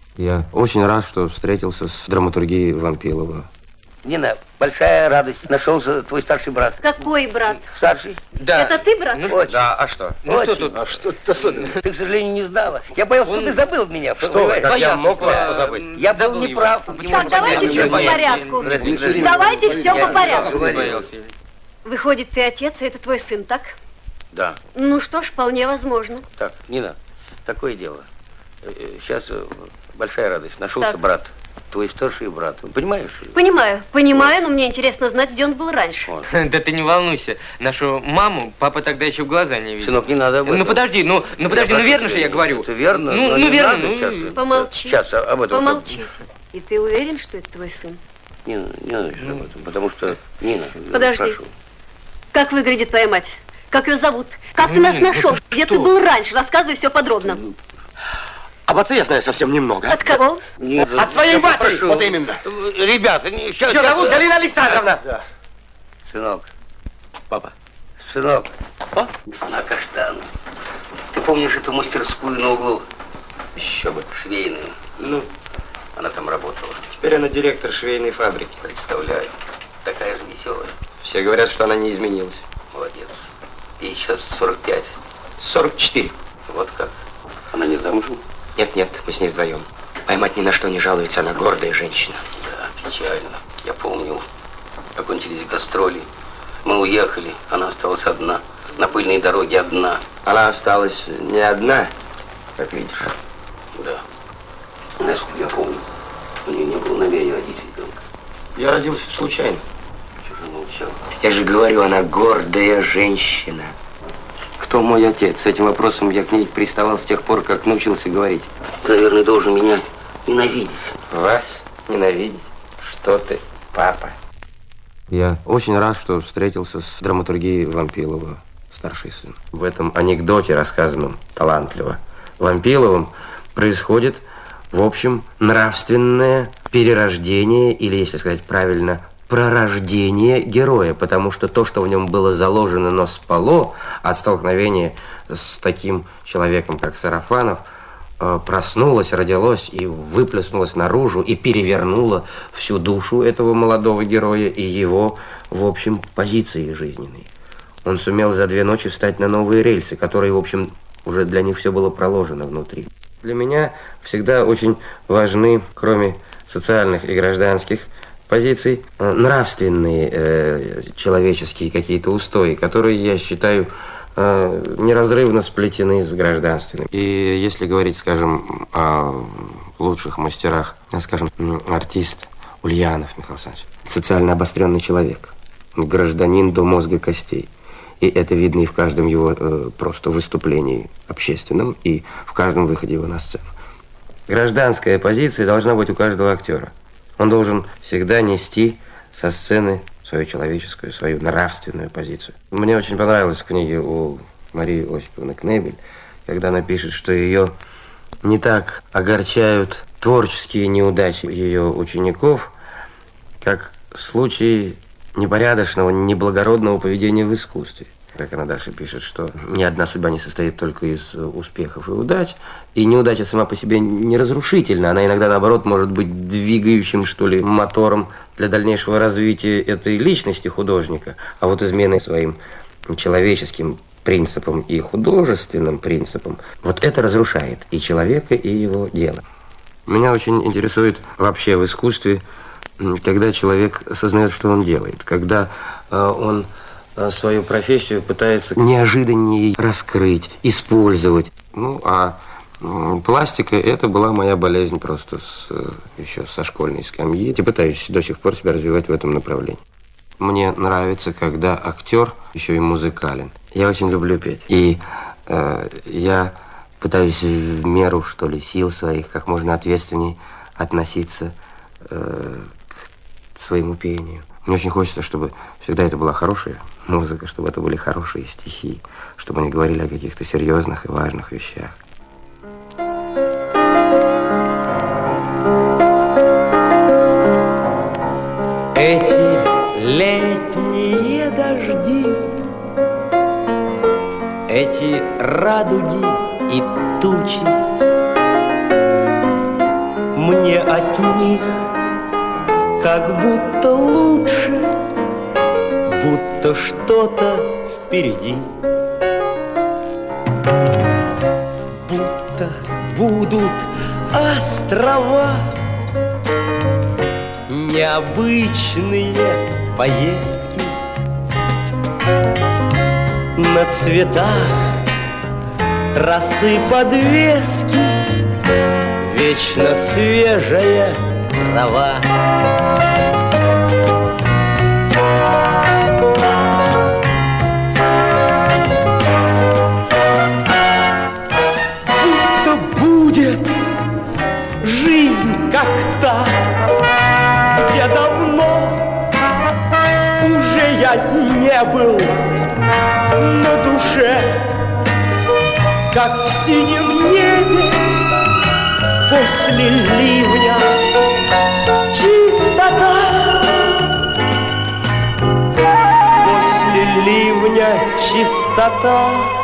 Я очень рад, что встретился с драматургией Вампилова. Нина, большая радость. Нашелся твой старший брат. Какой брат? Старший. Да. Это ты, брат? Ну, да, а что? Ну что тут? А что тут особенного? Ты, к сожалению, не знала. Я боялся, что ты забыл меня. Что вы, как я мог вас позабыть? Я был неправ. Так, давайте все по порядку. Давайте все по порядку. Выходит, ты отец, и это твой сын, так? Да. Ну что ж, вполне возможно. Так, Нина, такое дело. Сейчас большая радость. Нашелся Так. брат. Твой старший брат. Понимаешь? Понимаю, но мне интересно знать, где он был раньше. Вот. Да ты не волнуйся. Нашу маму папа тогда еще в глаза не видел. Сынок, не надо об этом. Ну подожди, ну верно же я говорю. Это верно. Ну, но не верно, надо ну, сейчас. Помолчи. Сейчас об этом. Помолчите. И ты уверен, что это твой сын? Нина, не надо сейчас об этом, потому что... Нина, Подожди. прошу. Как выглядит твоя мать? Как ее зовут? Как ты нас нашел? Где ты был раньше? Рассказывай все подробно. Об отце я знаю совсем немного. От кого? От своей матери! Прошу. Вот именно. Ребята, сейчас... Ее зовут Галина Александровна. Да. Сынок, Папа. сынок. Весна каштана. Ты помнишь эту мастерскую на углу? Еще бы. Швейную. Ну, Она там работала. теперь она директор швейной фабрики. Представляю. Такая же веселая. Все говорят, что она не изменилась. Молодец. Ей сейчас 45. 44. Вот как. Она не замужем? Нет, мы с ней вдвоем. Моя мать ни на что не жалуется, она гордая женщина. Да, печально. Я помню, окончились гастроли. Мы уехали, она осталась одна. На пыльной дороге одна. Она осталась не одна, как видишь. Да. Знаешь, я помню, у нее не было намерения родить ребенка. Я родился случайно. Чего же молчал? Я же говорю, она гордая женщина. Кто мой отец? С этим вопросом я к ней приставал с тех пор, как научился говорить. Ты, наверное, должен меня ненавидеть. Вас ненавидеть? Что ты, папа? Я очень рад, что встретился с драматургией Вампилова, старший сын. В этом анекдоте, рассказанном талантливо Вампиловым, происходит, в общем, нравственное перерождение, или, если сказать правильно, пророждение героя, потому что то, что в нем было заложено, но спало от столкновения с таким человеком, как Сарафанов, проснулось, родилось и выплеснулось наружу, и перевернуло всю душу этого молодого героя и его, в общем, позиции жизненной. Он сумел за 2 ночи встать на новые рельсы, которые, в общем, уже для них все было проложено внутри. Для меня всегда очень важны, кроме социальных и гражданских позиций, нравственные, человеческие какие-то устои, которые, я считаю, неразрывно сплетены с гражданственным. И если говорить, скажем, о лучших мастерах, скажем, артист Ульянов Михаил Александрович, социально обостренный человек, гражданин до мозга костей. И это видно и в каждом его просто выступлении общественном, и в каждом выходе его на сцену. Гражданская позиция должна быть у каждого актера. Он должен всегда нести со сцены свою человеческую, свою нравственную позицию. Мне очень понравилось в книге у Марии Осиповны Кнебель, когда она пишет, что ее не так огорчают творческие неудачи ее учеников, как случаи непорядочного, неблагородного поведения в искусстве. Как она дальше пишет, что ни одна судьба не состоит только из успехов и удач, и неудача сама по себе не разрушительна, она иногда, наоборот, может быть двигающим, что ли, мотором для дальнейшего развития этой личности художника, а вот изменой своим человеческим принципам и художественным принципам, вот это разрушает и человека, и его дело. Меня очень интересует вообще в искусстве, когда человек осознает, что он делает, когда он свою профессию пытается неожиданнее раскрыть, использовать. Ну, а пластика – это была моя болезнь просто еще со школьной скамьи. И пытаюсь до сих пор себя развивать в этом направлении. Мне нравится, когда актер еще и музыкален. Я очень люблю петь. И я пытаюсь в меру, что ли, сил своих как можно ответственнее относиться к своему пению. Мне очень хочется, чтобы всегда это была хорошая музыка, чтобы это были хорошие стихи, чтобы они говорили о каких-то серьезных и важных вещах. Эти летние дожди, эти радуги и тучи, мне от них как будто лучше, будто что-то впереди. Будто будут острова, необычные поездки на цветах росы подвески, вечно свежая трава. Будто будет жизнь как та, где давно уже я не был, на душе, как в синем небе после ливня, чистота. После ливня чистота.